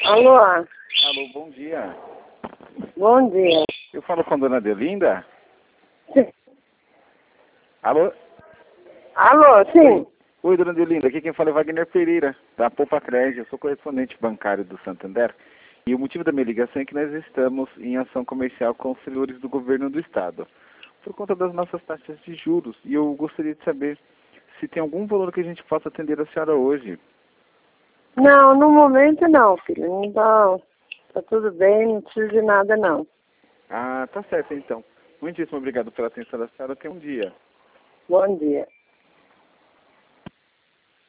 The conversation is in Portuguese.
Alô? Alô, bom dia. Bom dia. Eu falo com a dona Delinda? Sim. Alô? Alô, sim. Oi, dona Delinda. Aqui quem fala é Wagner Pereira, da Poupa Crédito. Eu sou correspondente bancário do Santander. E o motivo da minha ligação é que nós estamos em ação comercial com os senhores do governo do estado, por conta das nossas taxas de juros. E eu gostaria de saber se tem algum valor que a gente possa atender a senhora hoje. Não, no momento não, filho. Então, tá tudo bem, não preciso de nada não. Ah, tá certo então. Muitíssimo obrigado pela atenção da senhora. Até um dia. Bom dia.